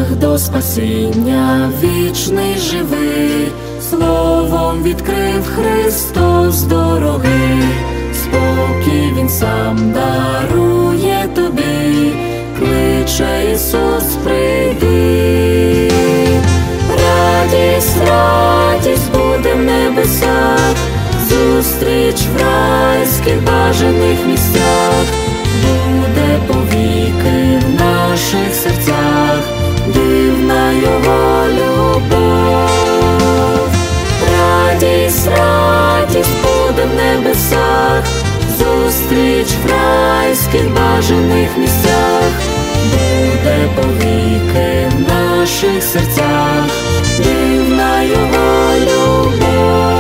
шлях до спасіння вічний живий, словом відкрив Христос дороги, спокій Він сам дарує тобі, кличе Ісус, прийди. Радість, радість буде в небесах, зустріч в райських бажаних місцях, буде повіки в наших серцях, дивна Його любов. Радість, радість буде в небесах, зустріч в райських бажаних місцях, буде повіки в наших серцях, дивна Його любов.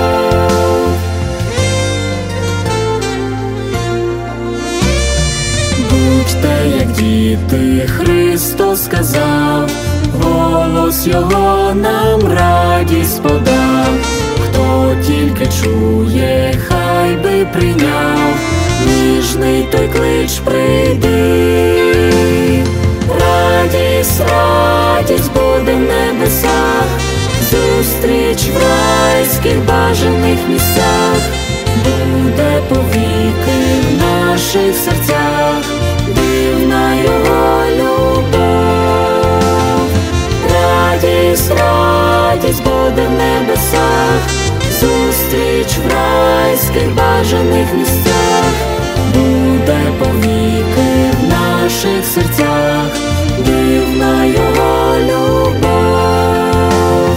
Будьте, як діти, Христос сказав, голос Його нам радість подав. Хто тільки чує, хай би прийняв, ніжний той клич, прийди. Радість, радість буде в небесах, зустріч в райських бажаних місцях, буде повіки в наших серцях, дивна Його любов. Радість, радість буде в небесах, зустріч в райських бажаних місцях, буде повіки в наших серцях, дивна Його любов.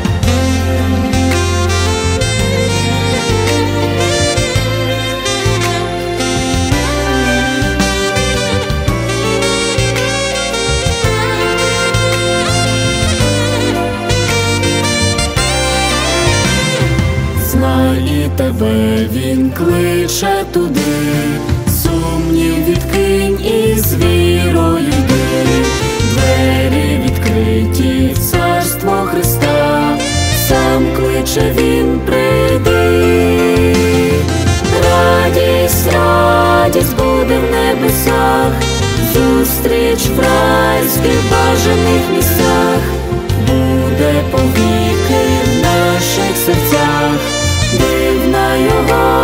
Знай, і тебе Він кличе туди, сумнів відкинь і з вірою йди. Двері відкриті в царство Христа, сам кличе Він, прийди. Радість, радість буде в небесах, зустріч в райських бажаних місцях, буде повіки в наших серцях, дивна Його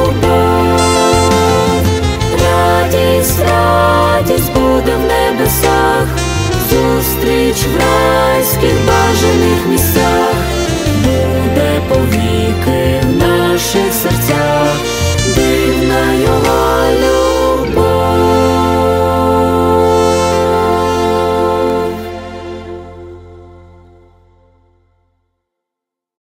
любов. Радість, радість буде в небесах, зустріч в райських бажаних місцях, буде повіки в наших серцях.